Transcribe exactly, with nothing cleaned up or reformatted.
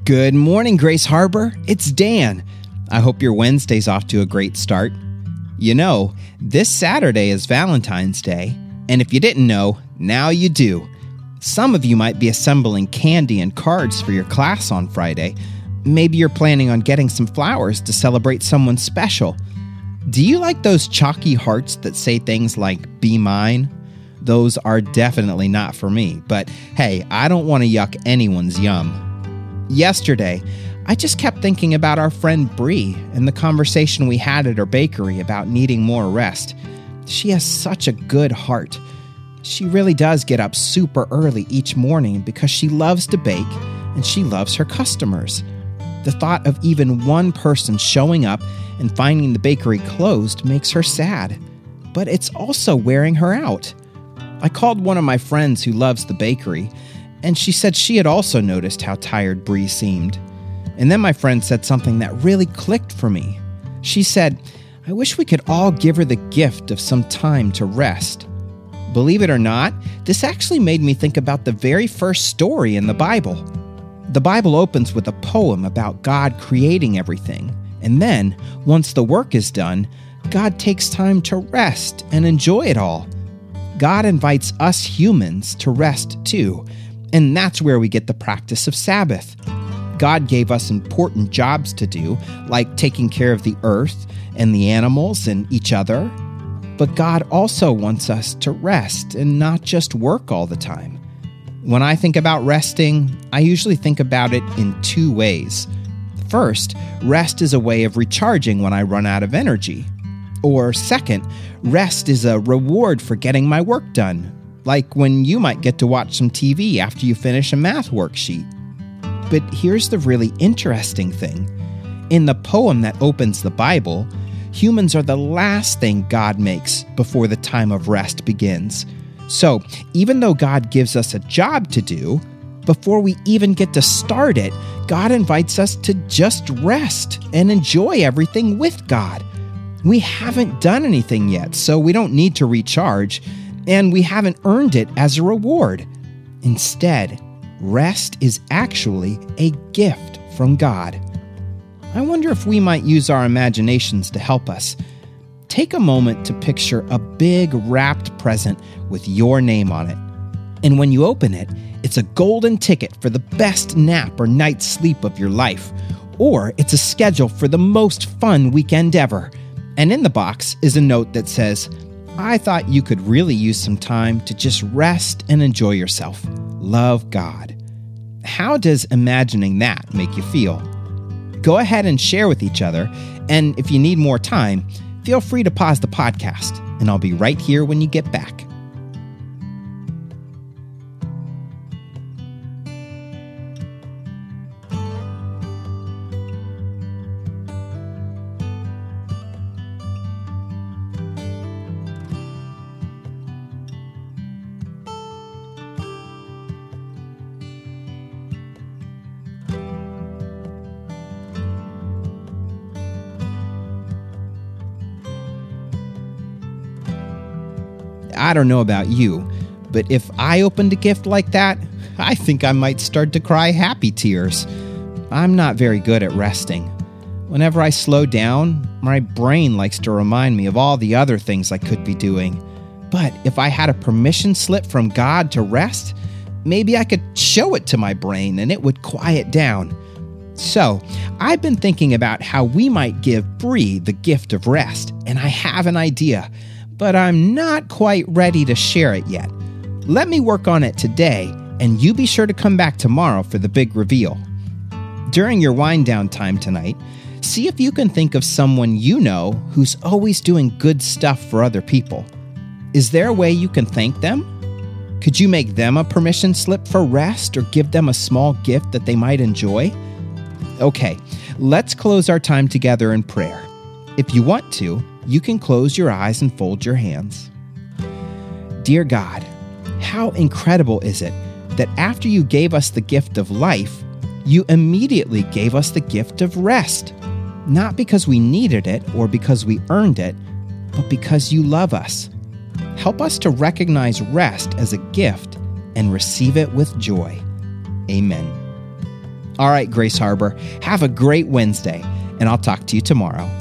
Good morning, Grace Harbor. It's Dan. I hope your Wednesday's off to a great start. You know, this Saturday is Valentine's Day, and if you didn't know, now you do. Some of you might be assembling candy and cards for your class on Friday. Maybe you're planning on getting some flowers to celebrate someone special. Do you like those chalky hearts that say things like, "Be mine"? Those are definitely not for me, but hey, I don't want to yuck anyone's yum. Yesterday, I just kept thinking about our friend Bree and the conversation we had at her bakery about needing more rest. She has such a good heart. She really does get up super early each morning because she loves to bake and she loves her customers. The thought of even one person showing up and finding the bakery closed makes her sad, but it's also wearing her out. I called one of my friends who loves the bakery, and she said she had also noticed how tired Bree seemed. And then my friend said something that really clicked for me. She said, "I wish we could all give her the gift of some time to rest." Believe it or not, this actually made me think about the very first story in the Bible. The Bible opens with a poem about God creating everything, and then, once the work is done, God takes time to rest and enjoy it all. God invites us humans to rest too, and that's where we get the practice of Sabbath. God gave us important jobs to do, like taking care of the earth and the animals and each other. But God also wants us to rest and not just work all the time. When I think about resting, I usually think about it in two ways. First, rest is a way of recharging when I run out of energy. Or second, rest is a reward for getting my work done, like when you might get to watch some T V after you finish a math worksheet. But here's the really interesting thing. In the poem that opens the Bible, humans are the last thing God makes before the time of rest begins. So, even though God gives us a job to do, before we even get to start it, God invites us to just rest and enjoy everything with God. We haven't done anything yet, so we don't need to recharge, and we haven't earned it as a reward. Instead, rest is actually a gift from God. I wonder if we might use our imaginations to help us. Take a moment to picture a big wrapped present with your name on it. And when you open it, it's a golden ticket for the best nap or night's sleep of your life. Or it's a schedule for the most fun weekend ever. And in the box is a note that says, "I thought you could really use some time to just rest and enjoy yourself. Love, God." How does imagining that make you feel? Go ahead and share with each other, and if you need more time, feel free to pause the podcast, and I'll be right here when you get back. I don't know about you, but if I opened a gift like that, I think I might start to cry happy tears. I'm not very good at resting. Whenever I slow down, my brain likes to remind me of all the other things I could be doing. But if I had a permission slip from God to rest, maybe I could show it to my brain and it would quiet down. So, I've been thinking about how we might give Bree the gift of rest, and I have an idea, but I'm not quite ready to share it yet. Let me work on it today, and you be sure to come back tomorrow for the big reveal. During your wind down time tonight, see if you can think of someone you know who's always doing good stuff for other people. Is there a way you can thank them? Could you make them a permission slip for rest or give them a small gift that they might enjoy? Okay, let's close our time together in prayer. If you want to, you can close your eyes and fold your hands. Dear God, how incredible is it that after you gave us the gift of life, you immediately gave us the gift of rest, not because we needed it or because we earned it, but because you love us. Help us to recognize rest as a gift and receive it with joy. Amen. All right, Grace Harbor, have a great Wednesday, and I'll talk to you tomorrow.